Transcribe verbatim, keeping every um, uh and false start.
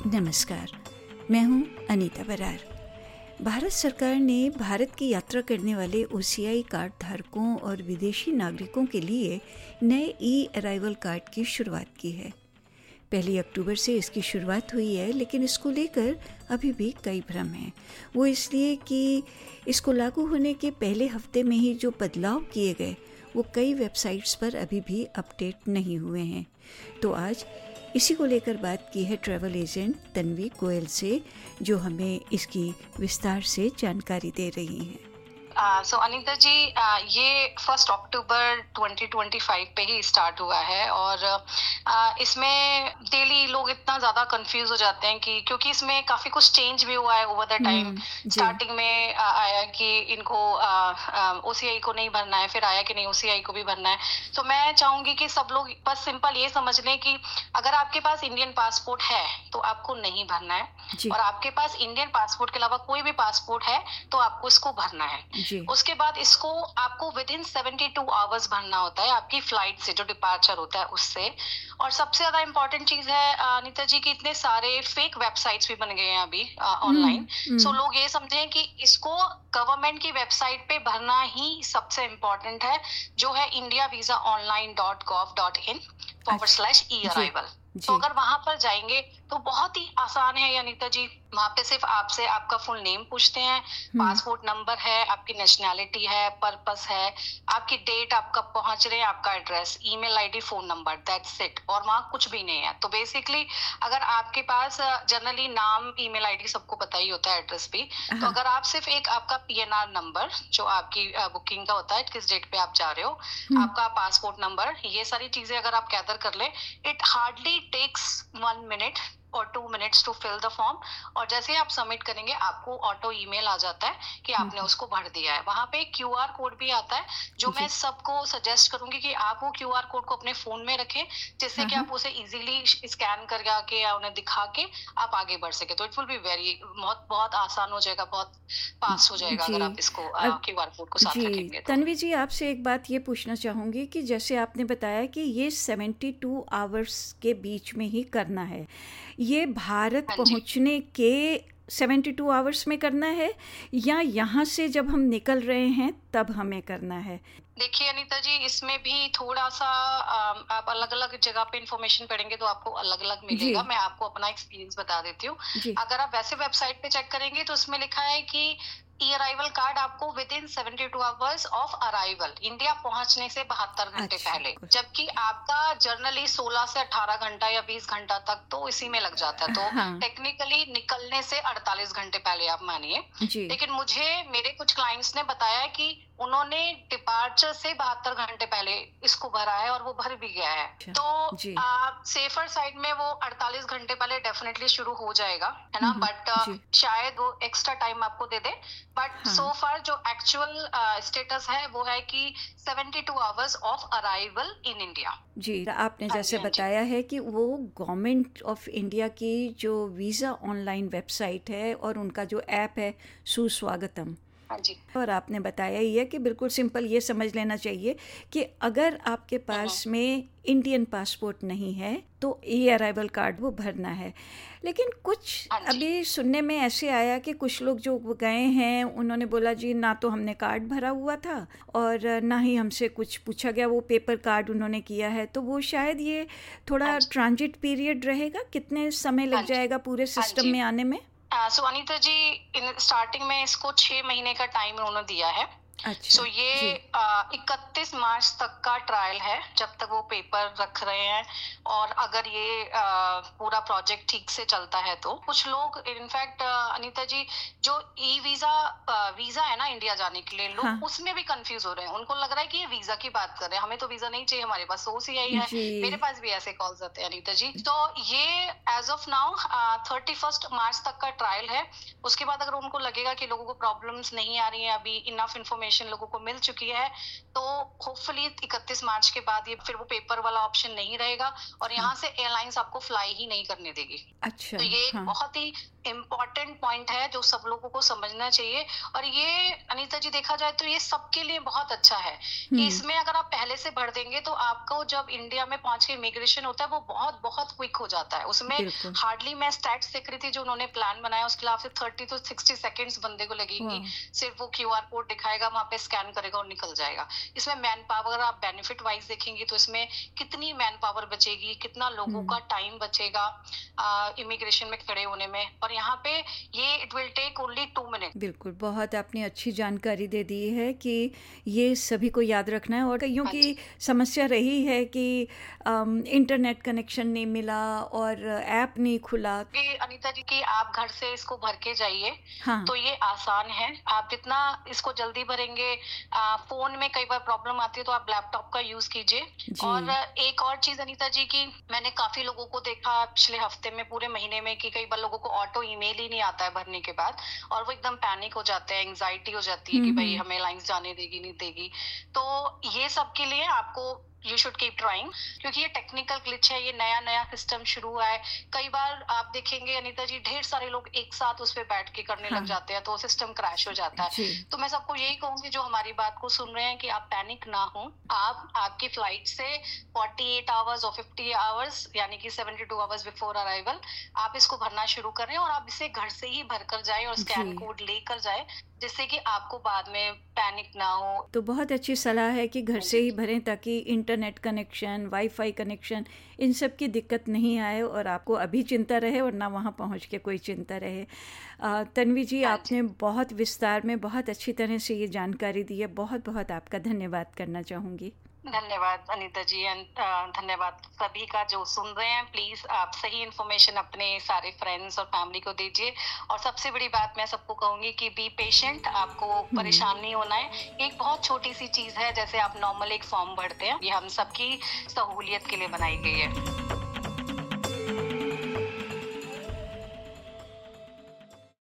नमस्कार, मैं हूं अनीता बरार। भारत सरकार ने भारत की यात्रा करने वाले ओसीआई कार्ड धारकों और विदेशी नागरिकों के लिए नए ई अराइवल कार्ड की शुरुआत की है। पहली अक्टूबर से इसकी शुरुआत हुई है, लेकिन इसको लेकर अभी भी कई भ्रम हैं। वो इसलिए कि इसको लागू होने के पहले हफ्ते में ही जो बदलाव किए गए वो कई वेबसाइट्स पर अभी भी अपडेट नहीं हुए हैं। तो आज इसी को लेकर बात की है ट्रैवल एजेंट तन्वी गोयल से, जो हमें इसकी विस्तार से जानकारी दे रही हैं। So uh, Anita ji, uh, ये first October twenty twenty five पे ही स्टार्ट हुआ है और uh, इसमें डेली लोग इतना ज़्यादा कंफ्यूज हो जाते हैं कि क्योंकि इसमें काफ़ी कुछ चेंज भी हुआ है ओवर द टाइम। स्टार्टिंग में uh, आया कि इनको ओसीआई uh, uh, को नहीं भरना है, फिर आया कि नहीं ओसीआई को भी भरना है। तो मैं चाहूँगी कि सब लोग बस सिंपल ये समझ लें कि अगर आपके पास इंडियन पासपोर्ट है तो आपको नहीं भरना है, और आपके पास इंडियन पासपोर्ट के अलावा कोई भी पासपोर्ट है तो आपको इसको भरना है। जी। उसके बाद इसको आपको within seventy two hours भरना होता है आपकी फ्लाइट से, जो डिपार्चर होता है उससे। और सबसे ज्यादा इंपॉर्टेंट चीज है अनीता जी कि इतने सारे फेक वेबसाइट्स भी बन गए हैं अभी ऑनलाइन। सो लोग ये समझें कि इसको गवर्नमेंट की वेबसाइट पे भरना ही सबसे इम्पोर्टेंट है, जो है India visa online dot gov dot in forward slash e arrival. तो अगर वहां पर जाएंगे तो बहुत ही आसान है अनीता जी। वहां पे सिर्फ आपसे आपका फुल नेम पूछते हैं, पासपोर्ट नंबर है, आपकी नेशनैलिटी है, पर्पस है, आपकी डेट, आप कब पहुंच रहे हैं, आपका address, email ID, phone number, that's it. और वहाँ कुछ भी नहीं है। तो बेसिकली अगर आपके पास जनरली नाम, ईमेल आईडी सबको पता ही होता है, एड्रेस भी। तो अगर आप सिर्फ एक आपका पीएनआर नंबर जो आपकी बुकिंग का होता है, किस डेट पे आप जा रहे हो, आपका पासपोर्ट नंबर, ये सारी चीजें अगर आप गैदर कर ले, it hardly takes one minute और two minutes to fill the form. और जैसे ही आप सबमिट करेंगे आपको ऑटो ईमेल आ जाता है कि आपने उसको भर दिया है। वहां पे क्यूआर कोड भी आता है, जो मैं सबको सजेस्ट करूंगी कि आप वो क्यूआर कोड को अपने फोन में रखें, जिससे कि आप उसे इजीली स्कैन करके या उन्हें दिखा के आप आगे बढ़ सके। तो इट विल बी वेरी बहुत बहुत आसान हो जाएगा, बहुत फास्ट हो जाएगा अगर आप इसको क्यूआर कोड को साथ रखेंगे। तन्वी जी, आपसे एक बात ये पूछना चाहूंगी कि जैसे आपने बताया कि ये सेवेंटी टू आवर्स के बीच में ही करना है, ये भारत पहुंचने के सेवेंटी टू आवर्स में करना है या यहाँ से जब हम निकल रहे हैं तब हमें करना है? देखिए अनीता जी, इसमें भी थोड़ा सा आप अलग अलग जगह पे इंफॉर्मेशन पढ़ेंगे तो आपको अलग अलग मिलेगा। मैं आपको अपना एक्सपीरियंस बता देती हूँ। अगर आप वैसे वेबसाइट पे चेक करेंगे तो उसमें लिखा है कि ई अराइवल कार्ड आपको within seventy two hours of arrival, India पहुंचने से बहत्तर घंटे अच्छा, पहले, जबकि आपका जर्नली सोलह से अठारह घंटा या बीस घंटा तक तो इसी में लग जाता है। तो हाँ। टेक्निकली निकलने से अड़तालीस घंटे पहले आप मानिए। लेकिन मुझे मेरे कुछ क्लाइंट्स ने बताया कि उन्होंने डिपार्चर से बहत्तर घंटे पहले इसको भरा है और वो भर भी गया है। अच्छा, तो आप सेफर साइड में वो अड़तालीस घंटे पहले डेफिनेटली शुरू हो जाएगा, है ना। बट शायद वो एक्स्ट्रा टाइम आपको दे दे। बट सो फार जो एक्चुअल स्टेटस है वो है कि seventy two hours of arrival in India. जी, आपने जैसे बताया है कि वो गवर्नमेंट ऑफ इंडिया की जो वीज़ा ऑनलाइन वेबसाइट है और उनका जो ऐप है सुस्वागतम, जी। और आपने बताया ही है कि बिल्कुल सिंपल ये समझ लेना चाहिए कि अगर आपके पास में इंडियन पासपोर्ट नहीं है तो ई अराइवल कार्ड वो भरना है। लेकिन कुछ अभी सुनने में ऐसे आया कि कुछ लोग जो गए हैं उन्होंने बोला जी ना तो हमने कार्ड भरा हुआ था और ना ही हमसे कुछ पूछा गया, वो पेपर कार्ड उन्होंने किया है। तो वो शायद ये थोड़ा ट्रांजिट पीरियड रहेगा, कितने समय लग जाएगा पूरे सिस्टम में आने में? So uh, so, Anita ji, इन स्टार्टिंग में इसको छह महीने का टाइम उन्होंने दिया है। अच्छा, सो so, ये इकतीस मार्च तक का ट्रायल है, जब तक वो पेपर रख रहे हैं। और अगर ये आ, पूरा प्रोजेक्ट ठीक से चलता है तो कुछ लोग इनफैक्ट अनीता जी जो ई वीजा वीजा है ना इंडिया जाने के लिए, लोग हाँ। उसमें भी कंफ्यूज हो रहे हैं। उनको लग रहा है कि ये वीजा की बात कर रहे हैं, हमें तो वीजा नहीं चाहिए, हमारे पास ओसीआई है। मेरे पास भी ऐसे कॉल्स आते हैं अनीता जी। तो ये as of now thirty first March तक का ट्रायल है। उसके बाद अगर उनको लगेगा कि लोगों को प्रॉब्लम्स नहीं आ रही है, अभी इनफ इन्फॉर्मेशन इन्फॉर्मेशन लोगों को मिल चुकी है, तो होपफुली इकतीस मार्च के बाद ये फिर वो पेपर वाला ऑप्शन नहीं रहेगा और यहाँ से एयरलाइंस आपको फ्लाई ही नहीं करने देगी। अच्छा, तो ये एक हाँ, बहुत ही इम्पोर्टेंट पॉइंट है जो सब लोगों को समझना चाहिए। और ये अनीता जी देखा जाए तो ये सबके लिए बहुत अच्छा है कि हुँ, इसमें अगर आप पहले से भर देंगे तो आपको जब इंडिया में पहुंच के इमिग्रेशन होता है वो बहुत बहुत क्विक हो जाता है। उसमें बिल्कुल, हार्डली मैं स्टैट्स देख रही थी जो उन्होंने प्लान बनाया, उसके अलावा फिर थर्टी टू सिक्सटी सेकेंड्स बंदे को लगेंगी। वाह! सिर्फ वो क्यू आर कोड दिखाएगा, वहां पे स्कैन करेगा और निकल जाएगा। इसमें मैन पावर आप बेनिफिट वाइज देखेंगे तो इसमें कितनी मैन पावर बचेगी, कितना लोगों हुँ। का टाइम बचेगा इमिग्रेशन में खड़े होने में। और यहाँ पे ये it will take only two minute. बिल्कुल, बहुत आपने अच्छी जानकारी दे दी है कि ये सभी को याद रखना है। और कईयों हाँ की जी। समस्या रही है कि अम, इंटरनेट कनेक्शन नहीं मिला और ऐप नहीं खुला। ये अनीता जी की आप घर से इसको भर के जाइए हाँ, तो ये आसान है। आप जितना इसको जल्दी भरेंगे, आ, फोन में कई बार प्रॉब्लम आती है तो आप लैपटॉप का यूज कीजिए। और जी। एक और चीज अनीता जी की, मैंने काफी लोगों को देखा पिछले हफ्ते में, पूरे महीने में, कि कई बार लोगों को ऑटो ईमेल ही नहीं आता है भरने के बाद और वो एकदम पैनिक हो जाते हैं, एंग्जाइटी हो जाती है हुँ, कि भाई हुँ। हमें लाइंस जाने देगी नहीं देगी। तो ये सब के लिए आपको यू शुड कीप ट्राइंग, क्योंकि ये टेक्निकल ग्लिच है, ये नया नया सिस्टम शुरू हुआ है। कई बार आप देखेंगे अनीता जी ढेर सारे लोग एक साथ उस पे बैठ के करने हाँ, लग जाते हैं तो सिस्टम क्रैश हो जाता है। जी। तो मैं सबको यही कहूंगी जो हमारी बात को सुन रहे हैं कि आप पैनिक ना हो। आप आपकी फ्लाइट से अड़तालीस आवर्स और पचास आवर्स यानी कि बहत्तर आवर्स बिफोर अराइवल आप इसको भरना शुरू करें और आप इसे घर से ही भर कर जाए और स्कैन जी। कोड लेकर जाए, जिससे कि आपको बाद में पैनिक ना हो। तो बहुत अच्छी सलाह है कि घर हाँ से जी। ही भरें ताकि इंटरनेट कनेक्शन, वाईफ़ाई कनेक्शन इन सब की दिक्कत नहीं आए और आपको अभी चिंता रहे और ना वहाँ पहुँच के कोई चिंता रहे। अ, तन्वी जी, हाँ जी। आपने बहुत विस्तार में बहुत अच्छी तरह से ये जानकारी दी है। बहुत-बहुत आपका धन्यवाद करना चाहूँगी। धन्यवाद अनीता जी एंड धन्यवाद सभी का जो सुन रहे हैं। प्लीज आप सही इन्फॉर्मेशन अपने सारे फ्रेंड्स और फैमिली को दीजिए। और सबसे बड़ी बात मैं सबको कहूंगी कि बी पेशेंट, आपको हुँ, परेशान नहीं होना है। एक बहुत छोटी सी चीज है, जैसे आप नॉर्मल एक फॉर्म भरते हैं, ये हम सबकी सहूलियत के लिए बनाई गई है।